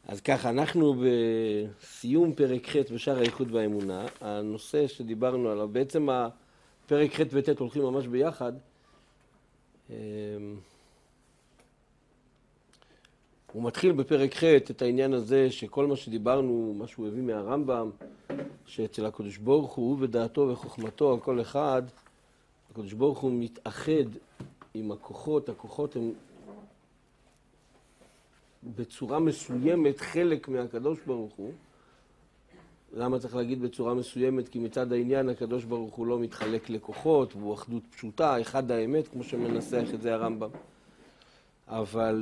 אז ככה, אנחנו בסיום פרק ח' בשער הייחוד והאמונה. הנושא שדיברנו עליו, בעצם הפרק ח' וט' הולכים ממש ביחד. הוא מתחיל בפרק ח' את העניין הזה שכל מה שדיברנו, מה שהוא הביא מהרמב"ם, שאצל הקדוש ברוך הוא ודעתו וחוכמתו על כל אחד, הקדוש ברוך הוא מתאחד עם הכוחות, הכוחות הם בצורה מסוימת חלק מהקדוש ברוך הוא. למה צריך להגיד בצורה מסוימת? כי מצד העניין הקדוש ברוך הוא לא מתחלק לכוחות, והוא אחדות פשוטה, אחד האמת, כמו שמנסח את זה הרמב"ם. אבל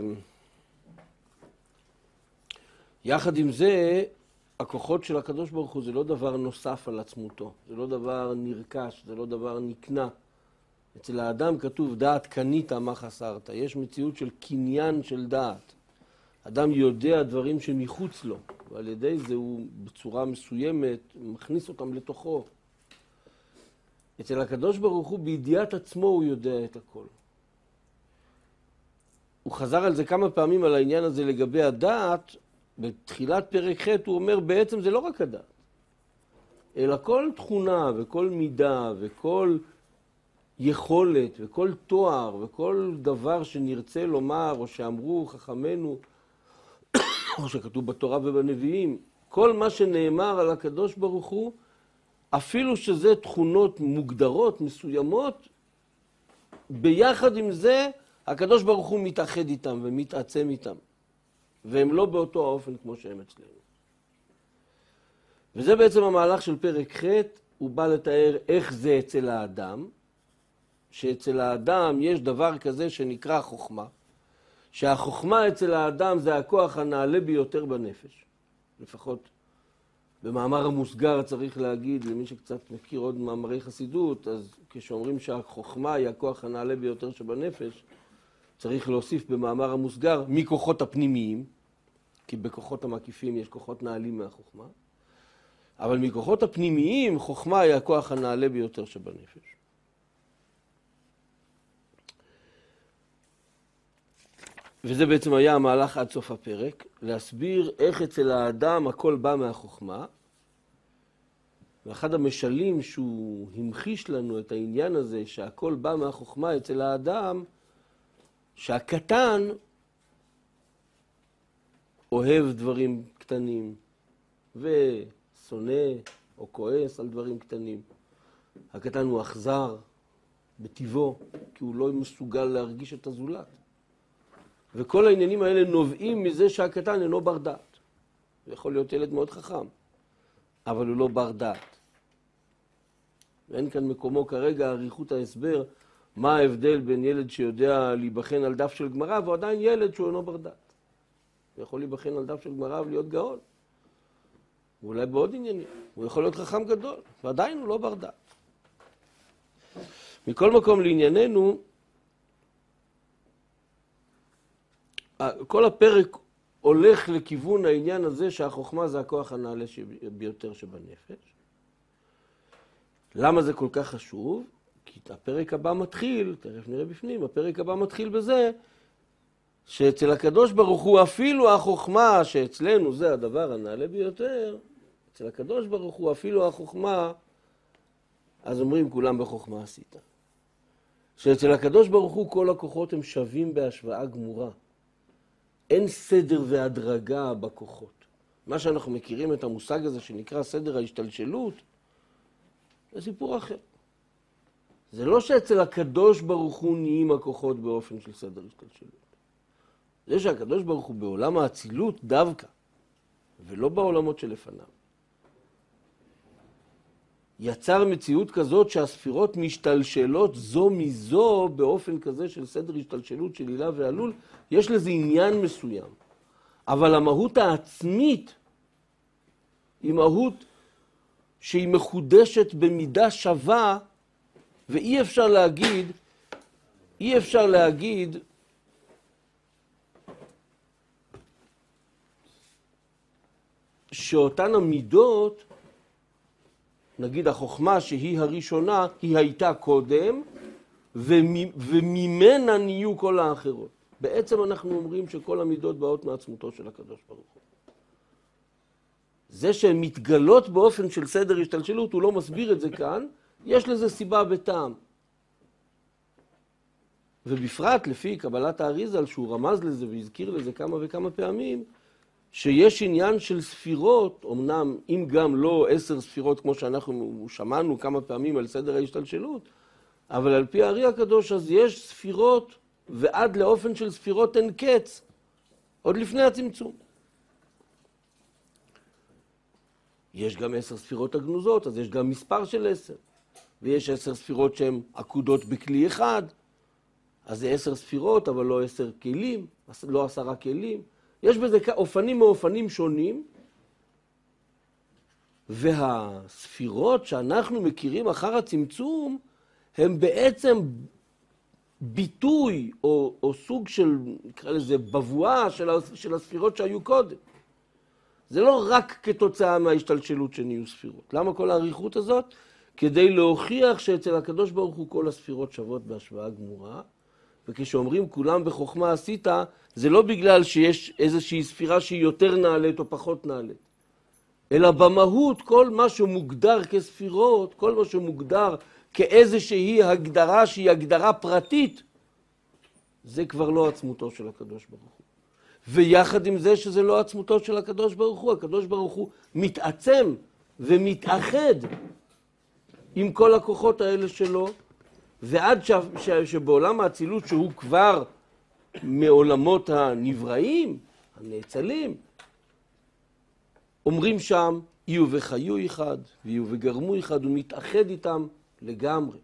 יחד עם זה, הכוחות של הקדוש ברוך הוא זה לא דבר נוסף על עצמותו, זה לא דבר נרכש, זה לא דבר נקנה. אצל האדם כתוב דעת קנית מה חסרת, יש מציאות של קניין של דעת. אדם יודע דברים שמחוץ לו, ועל ידי זה הוא בצורה מסוימת מכניס אותם לתוכו. אצל הקדוש ברוך הוא בידיעת עצמו הוא יודע את הכל. הוא חזר על זה כמה פעמים על העניין הזה לגבי הדעת. בתחילת פרק ח' הוא אומר בעצם זה לא רק הדעת, אלא כל תכונה וכל מידה וכל יכולת וכל תואר וכל דבר שנרצה לומר או שאמרו חכמינו או שכתוב בתורה ובנביאים, כל מה שנאמר על הקדוש ברוך הוא, אפילו שזה תכונות מוגדרות, מסוימות, ביחד עם זה הקדוש ברוך הוא מתאחד איתם ומתעצם איתם. והם לא באותו האופן כמו שהם אצלנו. וזה בעצם המהלך של פרק ח', הוא בא לתאר איך זה אצל האדם, שאצל האדם יש דבר כזה שנקרא חוכמה, שהחוכמה אצל האדם זה הכוח הנעלה ביותר בנפש. לפחות במאמר המוסגר צריך להגיד, למי שקצת מכיר עוד מאמרי חסידות, אז כשאומרים שהחוכמה היא הכוח הנעלה ביותר שבנפש, צריך להוסיף במאמר המוסגר מכוחות הפנימיים, כי בכוחות המקיפים יש כוחות נעלים מהחוכמה, אבל מכוחות הפנימיים חוכמה היא הכוח הנעלה ביותר שבנפש. וזה בעצם היה המהלך עד סוף הפרק, להסביר איך אצל האדם הכל בא מהחוכמה, ואחד המשלים שהוא המחיש לנו את העניין הזה שהכל בא מהחוכמה אצל האדם, שהקטן אוהב דברים קטנים ושונא או כועס על דברים קטנים. הקטן הוא אכזר בטבעו, כי הוא לא מסוגל להרגיש את הזולת. וכל העניינים האלה נובעים מזה שהקטן אינו בר דעת. הוא יכול להיות ילד מאוד חכם, אבל הוא לא בר דעת. ואין כאן מקומו כרגע אריכות ההסבר מה ההבדל בין ילד שיודע להיבחן על דף של גמרא ועדיין ילד שהוא אינו בר דעת. הוא יכול להיבחן על דף של גמרא ולהיות גאון. ואולי בעוד עניינים. הוא יכול להיות חכם גדול, ועדיין הוא לא בר דעת. מכל מקום לענייננו, כל הפרק הולך לכיוון העניין הזה שהחוכמה זה הכוח הנעלה ביותר שבנפש. למה זה כל כך חשוב? כי הפרק הבא מתחיל, תכף נראה בפנים, הפרק הבא מתחיל בזה שאצל הקדוש ברוך הוא אפילו החוכמה שאצלנו זה הדבר הנעלה ביותר, אצל הקדוש ברוך הוא אפילו החוכמה, אז אומרים כולם בחוכמה עשית. שאצל הקדוש ברוך הוא כל הכוחות הם שווים בהשוואה גמורה. אין סדר והדרגה בכוחות. מה שאנחנו מכירים את המושג הזה שנקרא סדר ההשתלשלות, זה סיפור אחר. זה לא שאצל הקדוש ברוך הוא נהיים הכוחות באופן של סדר השתלשלות. זה שהקדוש ברוך הוא בעולם האצילות דווקא, ולא בעולמות שלפניו. יצר מציאות כזאת שהספירות משתלשלות זו מזו באופן כזה של סדר השתלשלות של הילה ועלול, יש לזה עניין מסוים. אבל המהות העצמית היא מהות שהיא מחודשת במידה שווה, ואי אפשר להגיד שאותן המידות, נגיד החוכמה שהיא הראשונה, היא הייתה קודם, וממנה נהיו כל האחרות. בעצם אנחנו אומרים שכל המידות באות מעצמותו של הקדוש ברוך הוא. זה שהן מתגלות באופן של סדר השתלשלות, הוא לא מסביר את זה כאן, יש לזה סיבה בטעם. ובפרט לפי קבלת האריז"ל, שהוא רמז לזה והזכיר לזה כמה וכמה פעמים, שיש עניין של ספירות, אמנם אם גם לא 10 ספירות כמו שאנחנו שמענו כמה פעמים על סדר ההשתלשלות, אבל על פי הארי הקדוש אז יש ספירות, ועד לאופן של ספירות אין קץ, עוד לפני הצמצום. יש גם 10 ספירות הגנוזות, אז יש גם מספר של 10. ויש 10 ספירות שהן עקודות בכלי אחד, אז זה 10 ספירות, אבל לא 10 כלים, לא 10 כלים. יש בזה אופנים מאופנים שונים, והספירות שאנחנו מכירים אחר הצמצום, הם בעצם ביטוי או סוג של, נקרא לזה, בבואה של הספירות שהיו קודם. זה לא רק כתוצאה מההשתלשלות שנהיו ספירות. למה כל האריכות הזאת? כדי להוכיח שאצל הקדוש ברוך הוא כל הספירות שוות בהשוואה גמורה, וכשאומרים כולם בחוכמה עשית, זה לא בגלל שיש איזושהי ספירה שהיא יותר נעלית או פחות נעלית, אלא במהות כל מה שמוגדר כספירות, כל מה שמוגדר כאיזושהי הגדרה שהיא הגדרה פרטית, זה כבר לא עצמותו של הקדוש ברוך הוא. ויחד עם זה שזה לא עצמותו של הקדוש ברוך הוא, הקדוש ברוך הוא מתעצם ומתאחד עם כל הכוחות האלה שלו, ועד שבעולם האצילות שהוא כבר מעולמות הנבראים, הנאצלים, אומרים שם, יהיו וחיו אחד, ויהיו וגרמו אחד, הוא מתאחד איתם לגמרי.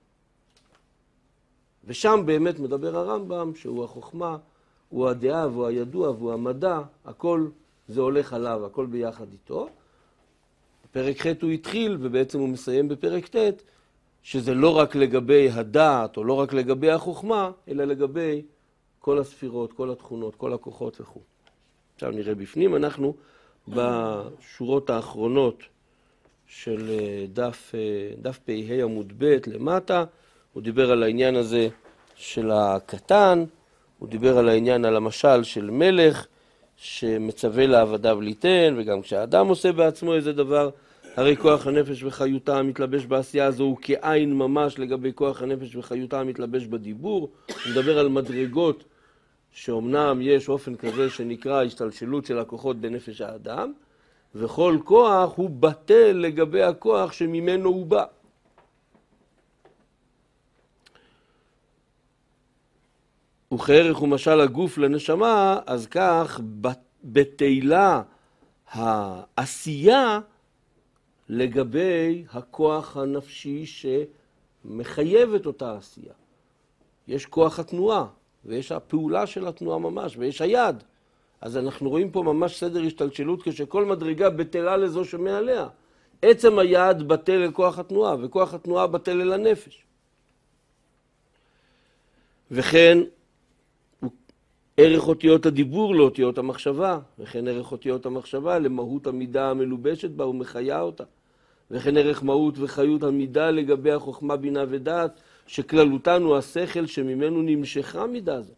ושם באמת מדבר הרמב"ם שהוא החוכמה, הוא הדעה והוא הידוע והוא המדע, הכל זה הולך עליו, הכל ביחד איתו. בפרק ח' הוא התחיל ובעצם הוא מסיים בפרק ט', שזה לא רק לגבי הדעת או לא רק לגבי החוכמה, אלא לגבי כל הספירות, כל התכונות, כל הכוחות וכו'. עכשיו נראה בפנים, אנחנו בשורות האחרונות של דף פ"ה עמוד ב' למטה, הוא דיבר על העניין הזה של הקטן, הוא דיבר על העניין, על המשל של מלך שמצווה לעבדיו ליתן, וגם כשהאדם עושה בעצמו איזה דבר, הרי כוח הנפש וחיותה המתלבש בעשייה הזו הוא כעין ממש לגבי כוח הנפש וחיותה המתלבש בדיבור. הוא מדבר על מדרגות שאומנם יש אופן כזה שנקרא השתלשלות של הכוחות בנפש האדם, וכל כוח הוא בטל לגבי הכוח שממנו הוא בא. וכערך ומשל הגוף לנשמה, אז כך בתהילה העשייה לגבי הכוח הנפשי שמחייב את אותה עשייה. יש כוח התנועה, ויש הפעולה של התנועה ממש, ויש היד. אז אנחנו רואים פה ממש סדר השתלשלות כשכל מדרגה בטלה לזו שמעליה. עצם היד בטל אל כוח התנועה, וכוח התנועה בטל אל הנפש. וכן ערך אותיות הדיבור לאותיות המחשבה, וכן ערך אותיות המחשבה למהות המידה המלובשת בה ומחיה אותה. וכן ערך מהות וחיות המידה לגבי החוכמה, בינה ודעת, שכללותן הוא השכל שממנו נמשכה מידה זו.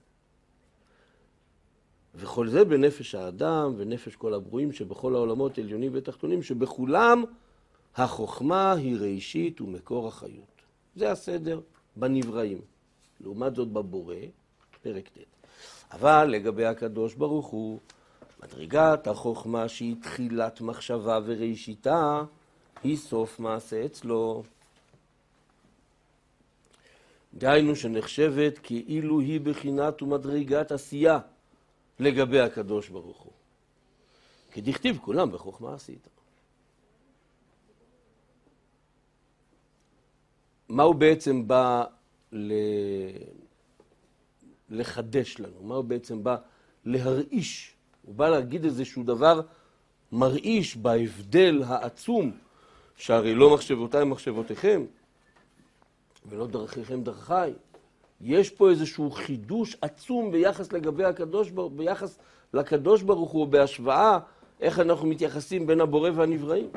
וכל זה בנפש האדם ונפש כל הברואים שבכל העולמות עליונים ותחתונים, שבכולם החוכמה היא ראשית ומקור החיות. זה הסדר בנבראים. לעומת זאת בבורא, פרק ט'. אבל לגבי הקדוש ברוך הוא, מדרגת החוכמה שהיא תחילת מחשבה וראשיתה, היא סוף מעשה אצלו. דהיינו שנחשבת כאילו היא בחינת ומדרגת עשייה לגבי הקדוש ברוך הוא. כי דכתיב כולם בחוכמה עשית. מה הוא בעצם בא לחדש לנו? מה הוא בעצם בא להרעיש? הוא בא להגיד איזשהו דבר מרעיש בהבדל העצום, שהרי לא מחשבותיי מחשבותיכם, ולא דרכיכם דרכיי. יש פה איזשהו חידוש עצום ביחס ביחס לקדוש ברוך הוא, בהשוואה איך אנחנו מתייחסים בין הבורא והנבראים.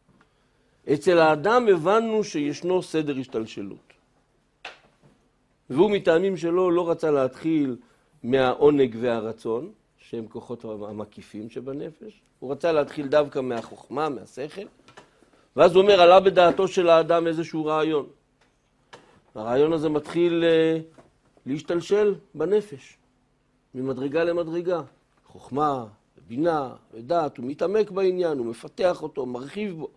אצל האדם הבנו שישנו סדר השתלשלות. והוא מטעמים שלו לא רצה להתחיל מהעונג והרצון, שהם כוחות המקיפים שבנפש. הוא רצה להתחיל דווקא מהחוכמה, מהשכל. ואז הוא אומר, עלה בדעתו של האדם איזשהו רעיון. הרעיון הזה מתחיל להשתלשל בנפש, ממדרגה למדרגה. חוכמה, בינה, ודעת, הוא מתעמק בעניין, הוא מפתח אותו, מרחיב בו.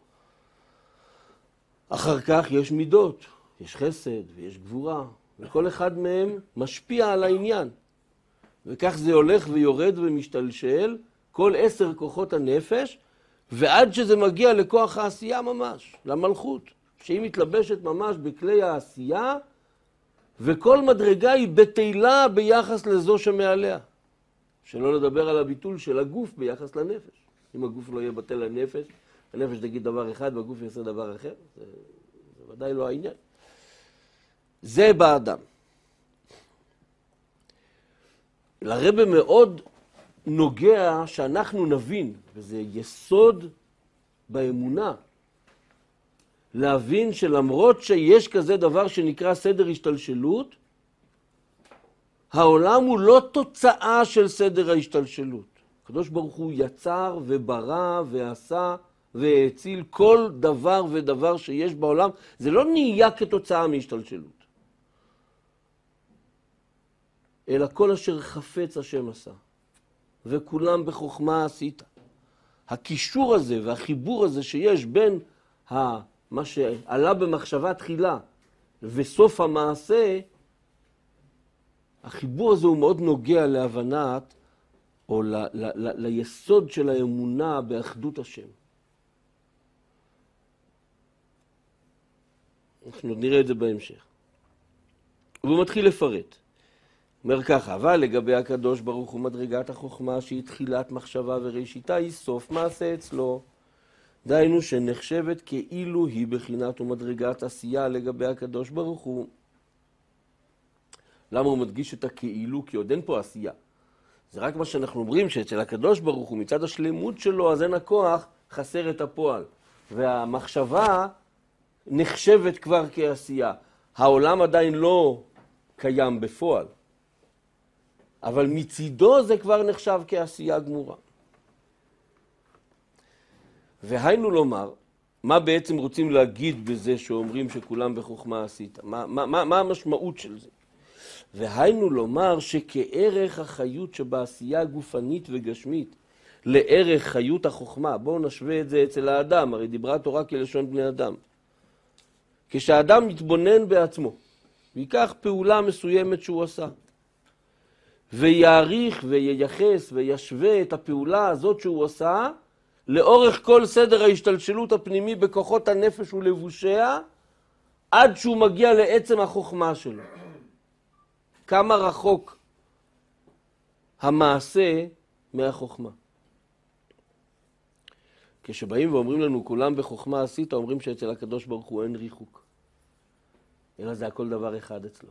אחר כך יש מידות, יש חסד ויש גבורה, וכל אחד מהם משפיע על העניין. וכך זה הולך ויורד ומשתלשל, כל 10 כוחות הנפש, ועד שזה מגיע לכוח העשייה ממש, למלכות, שהיא מתלבשת ממש בכלי העשייה, וכל מדרגה היא בתילה ביחס לזו שמעליה. שלא לדבר על הביטול של הגוף ביחס לנפש. אם הגוף לא יהיה בטל לנפש, הנפש תגיד דבר אחד והגוף יעשה דבר אחר, זה ודאי לא העניין. זה באדם. לרב מאוד נוגע שאנחנו נבין, וזה יסוד באמונה, להבין שלמרות שיש כזה דבר שנקרא סדר השתלשלות, העולם הוא לא תוצאה של סדר ההשתלשלות. הקדוש ברוך הוא יצר וברא ועשה והציל כל דבר ודבר שיש בעולם. זה לא נהיה כתוצאה מהשתלשלות, אלא כל אשר חפץ השם עשה, וכולם בחוכמה עשית. הקישור הזה והחיבור הזה שיש בין מה שעלה במחשבה תחילה וסוף המעשה, החיבור הזה הוא מאוד נוגע להבנת, או ליסוד של האמונה באחדות השם. אנחנו נראה את זה בהמשך. והוא מתחיל לפרט. אומר ככה, אבל לגבי הקדוש ברוך הוא מדרגת החוכמה שהיא תחילת מחשבה וראשיתה, היא סוף מעשה אצלו. דהיינו שנחשבת כאילו היא בחינת ומדרגת עשייה לגבי הקדוש ברוך הוא. למה הוא מדגיש את הכאילו? כי עוד אין פה עשייה. זה רק מה שאנחנו אומרים, שאצל הקדוש ברוך הוא מצד השלמות שלו, אז אין הכוח, חסר את הפועל. והמחשבה נחשבת כבר כעשייה. העולם עדיין לא קיים בפועל. אבל מצידו זה כבר נחשב כעשייה גמורה. והיינו לומר, מה בעצם רוצים להגיד בזה שאומרים שכולם בחוכמה עשית? מה המשמעות של זה? והיינו לומר שכערך החיות שבעשייה גופנית וגשמית, לערך חיות החוכמה, בואו נשווה את זה אצל האדם, הרי דיברה תורה כלשון בני אדם. כשהאדם מתבונן בעצמו, ויקח פעולה מסוימת שהוא עשה, ויעריך וייחס וישווה את הפעולה הזאת שהוא עשה, לאורך כל סדר ההשתלשלות הפנימי בכוחות הנפש ולבושיה, עד שהוא מגיע לעצם החוכמה שלו. כמה רחוק המעשה מהחוכמה. כשבאים ואומרים לנו כולם בחוכמה עשית, אומרים שאצל הקדוש ברוך הוא אין ריחוק. אלא זה הכל דבר אחד אצלו.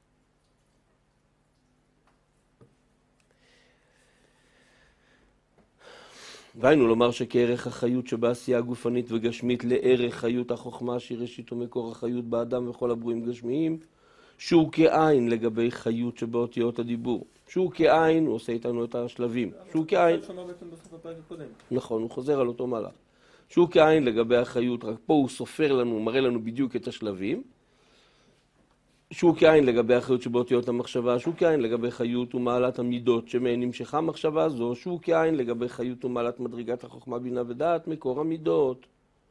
והיינו לומר שכערך החיות שבעשייה גופנית וגשמית לערך חיות החוכמה שהיא ראשית ומקור החיות באדם וכל הברואים גשמיים, שהוא כעין לגבי חיות שבאותיות הדיבור. שהוא כעין, הוא עושה איתנו את השלבים. שהוא כעין. נכון, הוא חוזר על אותו מהלך. שהוא כעין לגבי החיות, רק פה הוא סופר לנו, מראה לנו בדיוק את השלבים. שהוא כעין לגבי החיות שבאותיות המחשבה, שהוא כעין לגבי חיות ומעלת המידות שמהן נמשכה מחשבה זו, שהוא כעין לגבי חיות ומעלת מדרגת החוכמה בינה ודעת מקור המידות.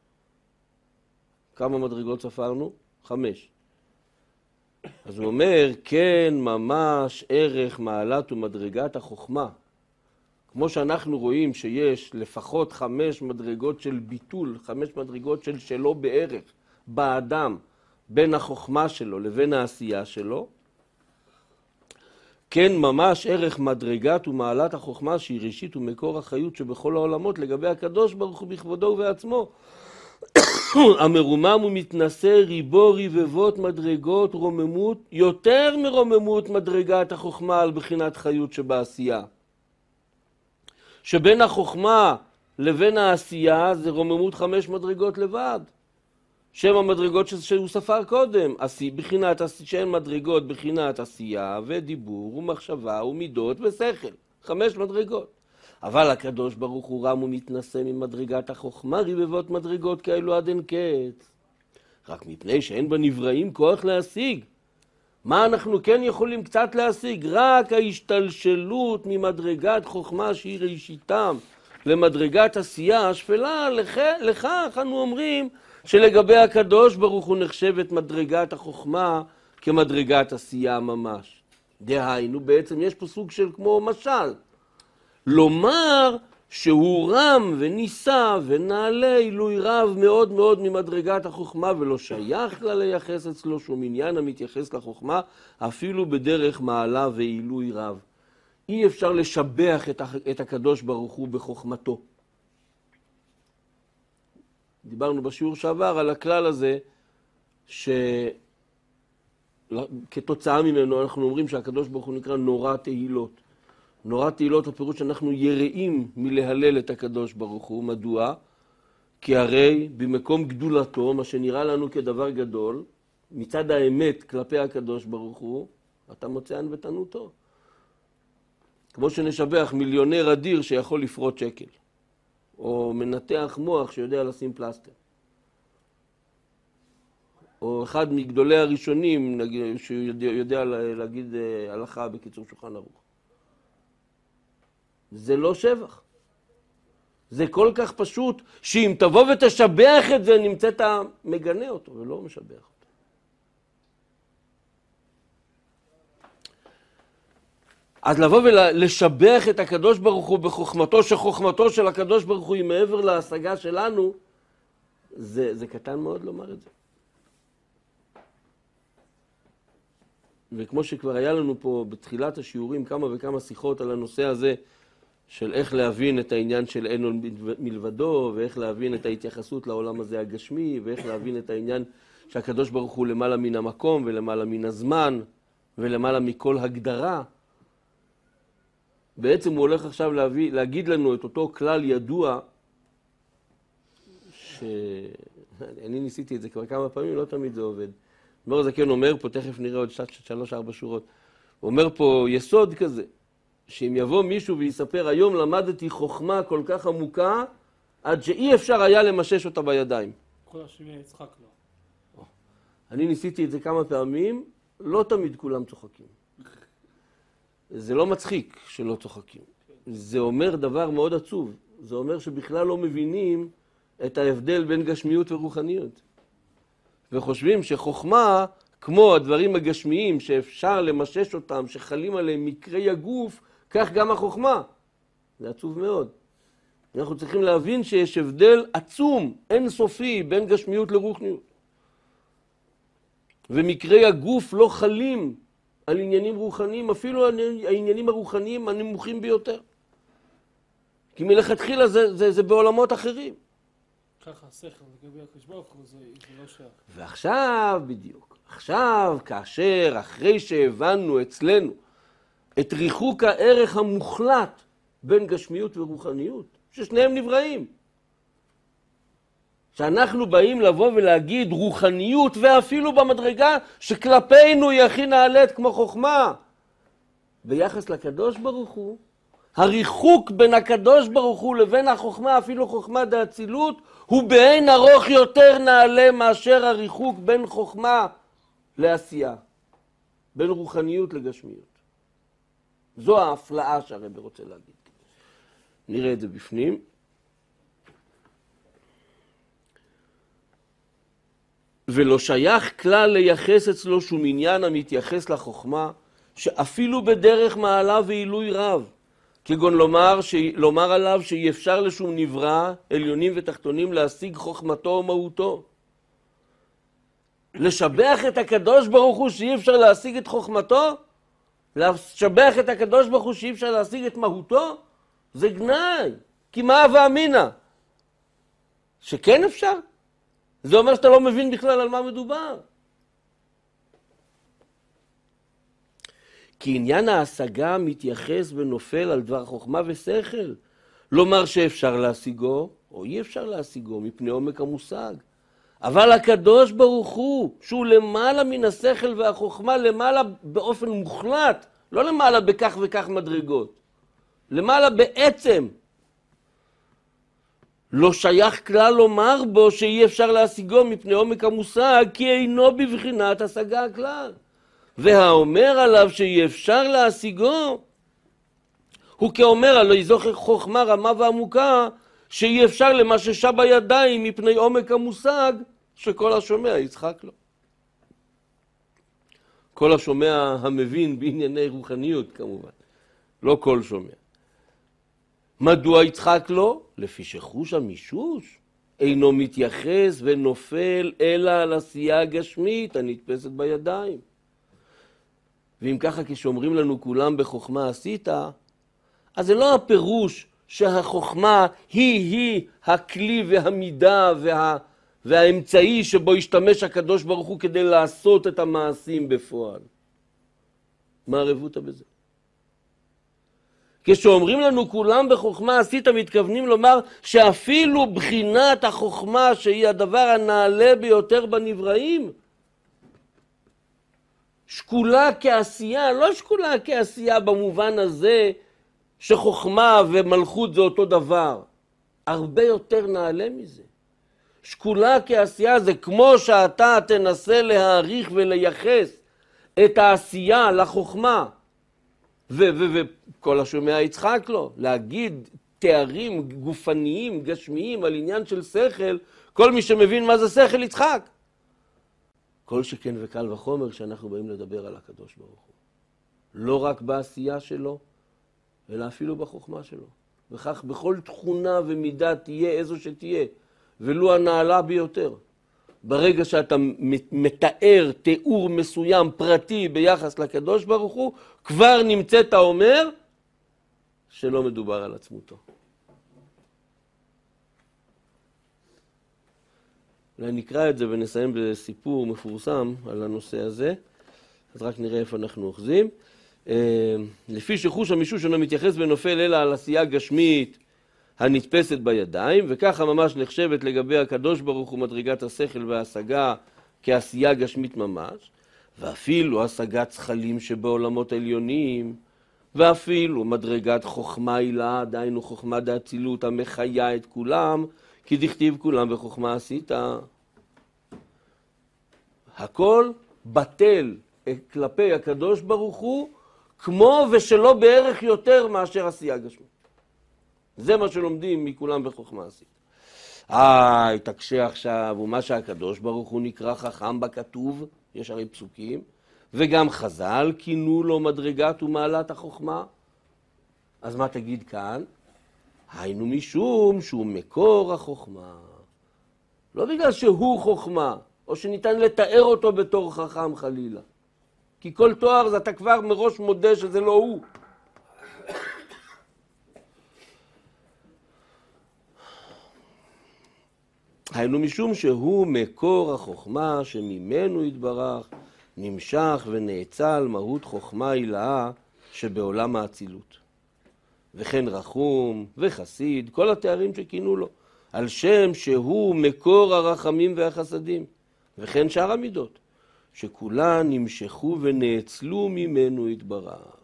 כמה מדרגות ספרנו? 5. אז הוא אומר, כן, ממש ערך מעלת ומדרגת החוכמה. כמו שאנחנו רואים שיש לפחות 5 מדרגות של ביטול, 5 מדרגות של שלו בערך באדם, בין החוכמה שלו לבין העשייה שלו, כן, ממש ערך מדרגת ומעלת החוכמה שהיא ראשית ומקור החיות שבכל העולמות לגבי הקדוש ברוך הוא בכבודו ובעצמו. המרומם ומתנשא ריבו רבבות מדרגות רוממות, יותר מרוממות מדרגת החוכמה על בחינת חיות שבעשייה. שבין החוכמה לבין העשייה זה רוממות 5 מדרגות לבד. שם המדרגות שהוא ספר קודם, שהן מדרגות בחינת עשייה ודיבור ומחשבה ומידות ושכל. 5 מדרגות. אבל הקדוש ברוך הוא רם ומתנשא ממדרגת החוכמה רבבות מדרגות כאלו עד אין קץ. רק מפני שאין בנבראים כוח להשיג. מה אנחנו כן יכולים קצת להשיג? רק ההשתלשלות ממדרגת חוכמה שהיא ראשיתם למדרגת עשייה השפלה. לכך אנו אומרים שלגבי הקדוש ברוך הוא נחשבת מדרגת החוכמה כמדרגת עשייה ממש. דהיינו, בעצם יש פה סוג של כמו משל. לומר שהוא רם וניסה ונעלה עילוי רב מאוד מאוד ממדרגת החוכמה, ולא שייך לה לייחס אצלו שום עניין המתייחס לחוכמה, אפילו בדרך מעלה ועילוי רב. אי אפשר לשבח את הקדוש ברוך הוא בחוכמתו. דיברנו בשיעור שעבר על הכלל הזה, שכתוצאה ממנו אנחנו אומרים שהקדוש ברוך הוא נקרא נורא תהילות. נורא תהילות הפירוש שאנחנו יראים מלהלל את הקדוש ברוך הוא. מדוע? כי הרי במקום גדולתו, מה שנראה לנו כדבר גדול, מצד האמת כלפי הקדוש ברוך הוא, אתה מוצא ענוותנותו. כמו שנשבח מיליונר אדיר שיכול לפרוט שקל, או מנתח מוח שיודע לשים פלסטר, או אחד מגדולי הראשונים שיודע להגיד הלכה בקיצור שולחן ערוך. זה לא שבח. זה כל כך פשוט שאם תבוא ותשבח את זה, נמצאת מגנה אותו ולא משבח אותו. אז לבוא ולשבח את הקדוש ברוך הוא בחוכמתו, שחוכמתו של הקדוש ברוך הוא היא מעבר להשגה שלנו, זה קטן מאוד לומר את זה. וכמו שכבר היה לנו פה בתחילת השיעורים כמה וכמה שיחות על הנושא הזה, של איך להבין את העניין של אין עוד מלבדו, ואיך להבין את ההתייחסות לעולם הזה הגשמי, ואיך להבין את העניין שהקדוש ברוך הוא למעלה מן המקום ולמעלה מן הזמן ולמעלה מכל הגדרה. בעצם הוא הולך עכשיו להגיד לנו את אותו כלל ידוע, שאני ניסיתי את זה כבר כמה פעמים, לא תמיד זה עובד. אדמו"ר הזקן אומר פה, תכף נראה עוד 3-4 שורות, הוא אומר פה יסוד כזה, שאם יבוא מישהו ויספר היום למדתי חוכמה כל כך עמוקה, עד שאי אפשר היה למשש אותה בידיים. כל השני יצחק לו. אני ניסיתי את זה כמה פעמים, לא תמיד כולם צוחקים. זה לא מצחיק שלא צוחקים. זה אומר דבר מאוד עצוב. זה אומר שבכלל לא מבינים את ההבדל בין גשמיות ורוחניות. וחושבים שחוכמה, כמו הדברים הגשמיים שאפשר למשש אותם, שחלים עליהם מקרי הגוף, כך גם החוכמה. זה עצוב מאוד. אנחנו צריכים להבין שיש הבדל עצום, אינסופי, בין גשמיות לרוחניות. ומקרי הגוף לא חלים על עניינים רוחניים, אפילו העניינים הרוחניים הנמוכים ביותר. כי מלכתחילה זה בעולמות אחרים. ככה השכל לגבי הקדוש ברוך הוא זה לא שייך. ועכשיו בדיוק, עכשיו כאשר אחרי שהבנו אצלנו את ריחוק הערך המוחלט בין גשמיות ורוחניות, ששניהם נבראים, שאנחנו באים לבוא ולהגיד רוחניות ואפילו במדרגה שכלפינו היא הכי נעלית כמו חוכמה, ביחס לקדוש ברוך הוא, הריחוק בין הקדוש ברוך הוא לבין החוכמה, אפילו חוכמה דאצילות, הוא באין ארוך יותר נעלה מאשר הריחוק בין חוכמה לעשייה, בין רוחניות לגשמיות. זו ההפלאה שהרב רוצה להגיד. נראה את זה בפנים. ולא שייך כלל לייחס אצלו שום עניין המתייחס לחוכמה, שאפילו בדרך מעלה ועילוי רב, כגון לומר עליו שאי אפשר לשום נברא, עליונים ותחתונים, להשיג חוכמתו ומהותו. לשבח את הקדוש ברוך הוא שאי אפשר להשיג את חוכמתו, לשבח את הקדוש ברוך הוא שאי אפשר להשיג את מהותו, זה גנאי. כי מה ואמינה? שכן אפשר? זה אומר שאתה לא מבין בכלל על מה מדובר. כי עניין ההשגה מתייחס ונופל על דבר חוכמה ושכל. לומר שאפשר להשיגו, או אי אפשר להשיגו, מפני עומק המושג. אבל הקדוש ברוך הוא, שהוא למעלה מן השכל והחוכמה, למעלה באופן מוחלט, לא למעלה בכך וכך מדרגות, למעלה בעצם, לא שייך כלל לומר בו שאי אפשר להשיגו מפני עומק המושג, כי אינו בבחינת השגה הכלל. והאומר עליו שאי אפשר להשיגו, הוא כאומר עליו זוכר חוכמה רמה ועמוקה, שאי אפשר למה ששב בידיים מפני עומק המושג, שכל השומע יצחק לו. כל השומע המבין בענייני רוחניות כמובן, לא כל שומע. מדוע יצחק לו? לפי שחוש המישוש אינו מתייחס ונופל אלא על עשייה הגשמית הנתפסת בידיים. ואם ככה כשאומרים לנו כולם בחוכמה עשית, אז זה לא הפירוש שהחוכמה היא הכלי והמידה והאמצעי שבו ישתמש הקדוש ברוך הוא כדי לעשות את המעשים בפועל. מה הרבותא בזה? כשאומרים לנו כולם בחוכמה עשית, מתכוונים לומר שאפילו בחינת החוכמה שהיא הדבר הנעלה ביותר בנבראים, שקולה כעשייה, לא שקולה כעשייה במובן הזה שחוכמה ומלכות זה אותו דבר, הרבה יותר נעלה מזה. שקולה כעשייה זה כמו שאתה תנסה להעריך ולייחס את העשייה לחוכמה, וכל השומע יצחק לו, להגיד תארים גופניים, גשמיים על עניין של שכל, כל מי שמבין מה זה שכל יצחק. כל שכן וקל וחומר שאנחנו באים לדבר על הקדוש ברוך הוא. לא רק בעשייה שלו, אלא אפילו בחוכמה שלו. וכך בכל תכונה ומידה תהיה איזו שתהיה, ולו הנעלה ביותר. ברגע שאתה מתאר תיאור מסוים פרטי ביחס לקדוש ברוך הוא, כבר נמצאת האומר שלא מדובר על עצמותו. אולי נקרא את זה ונסיים בסיפור מפורסם על הנושא הזה. אז רק נראה איפה אנחנו אוחזים. לפי שחוש המישוש אינו מתייחס ונופל אלא על עשייה גשמית הנתפסת בידיים, וככה ממש נחשבת לגבי הקדוש ברוך הוא מדרגת השכל וההשגה כעשייה גשמית ממש, ואפילו השגת שכלים שבעולמות עליונים, ואפילו מדרגת חוכמה עילה, דהיינו חוכמה דאצילות המחיה את כולם, כי דכתיב כולם בחוכמה עשית. הכל בטל כלפי הקדוש ברוך הוא, כמו ושלא בערך יותר מאשר עשייה גשמית. זה מה שלומדים מכולם בחוכמה עשית. תקשה עכשיו, ומה שהקדוש ברוך הוא נקרא חכם בכתוב, יש הרי פסוקים, וגם חז"ל כינו לו מדרגת ומעלת החוכמה. אז מה תגיד כאן? היינו משום שהוא מקור החוכמה. לא בגלל שהוא חוכמה, או שניתן לתאר אותו בתור חכם חלילה. כי כל תואר זה אתה כבר מראש מודה שזה לא הוא. היינו משום שהוא מקור החוכמה שממנו יתברך, נמשך ונאצל מהות חוכמה הילאה שבעולם האצילות. וכן רחום וחסיד, כל התארים שכינו לו, על שם שהוא מקור הרחמים והחסדים. וכן שאר המידות, שכולן נמשכו ונאצלו ממנו יתברך.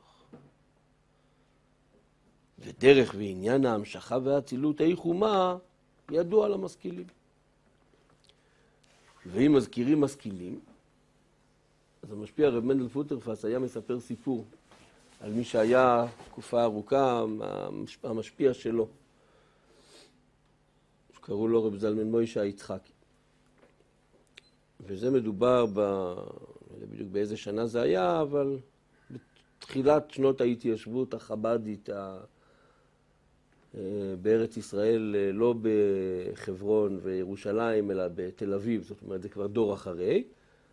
ודרך ועניין ההמשכה והאצילות איכומה ידוע למשכילים. ואם מזכירים משכילים, אז המשפיע הרב מנדל פוטרפס היה מספר סיפור על מי שהיה תקופה ארוכה המשפיע שלו, שקראו לו רב זלמן מוישה יצחקי. וזה מדובר לא יודע בדיוק באיזה שנה זה היה, אבל בתחילת שנות ההתיישבות החבדית בארץ ישראל, לא בחברון וירושלים, אלא בתל אביב, זאת אומרת, זה כבר דור אחרי.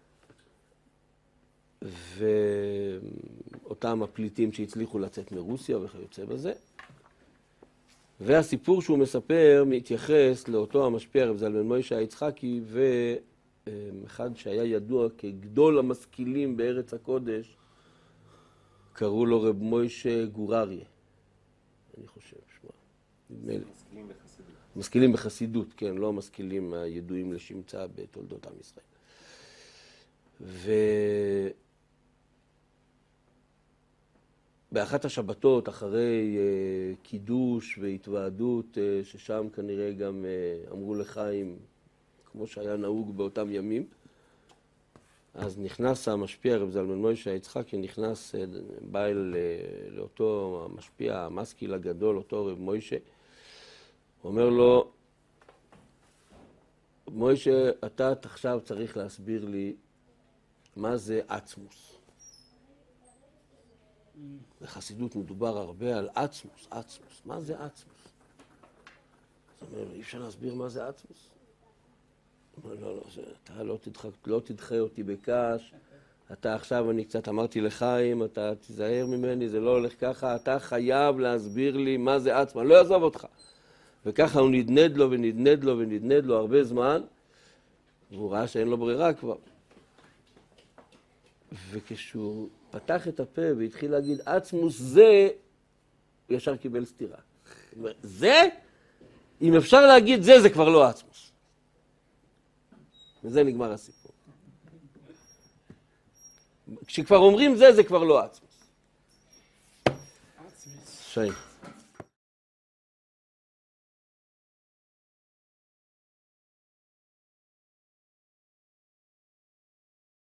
ואותם הפליטים שהצליחו לצאת מרוסיה וכיוצא בזה. והסיפור שהוא מספר מתייחס לאותו המשפיע רב זלמן מוישה יצחקי, ואחד שהיה ידוע כגדול המשכילים בארץ הקודש, קראו לו רב מוישה גורריה, אני חושב, שמה. משכילים בחסידות, כן, לא המשכילים הידועים לשמצה בתולדות עם ישראל. באחת השבתות, אחרי קידוש והתוועדות, ששם כנראה גם אמרו לחיים, כמו שהיה נהוג באותם ימים, אז נכנס המשפיע, רב זלמן מוישה יצחקי, נכנס, בא לאותו המשפיע, המשכיל הגדול, אותו רב מוישה, אומר לו, מוישה, אתה עכשיו צריך להסביר לי מה זה עצמוס. בחסידות מדובר הרבה על עצמוס, עצמוס. מה זה עצמוס? זאת אומרת, אי אפשר להסביר מה זה עצמוס. הוא אומר, לא, אתה לא תדחה אותי בקש, אתה עכשיו, אני קצת אמרתי לחיים, אתה תיזהר ממני, זה לא הולך ככה, אתה חייב להסביר לי מה זה עצמוס, אני לא אעזוב אותך. וככה הוא נדנד לו ונדנד לו ונדנד לו הרבה זמן, והוא ראה שאין לו ברירה כבר. וכשהוא פתח את הפה והתחיל להגיד עצמוס זה, הוא ישר קיבל סתירה. זה, אם אפשר להגיד זה, זה כבר לא עצמוס. וזה נגמר הסיפור. כשכבר אומרים זה, זה כבר לא עצמוס. עצמוס. שי.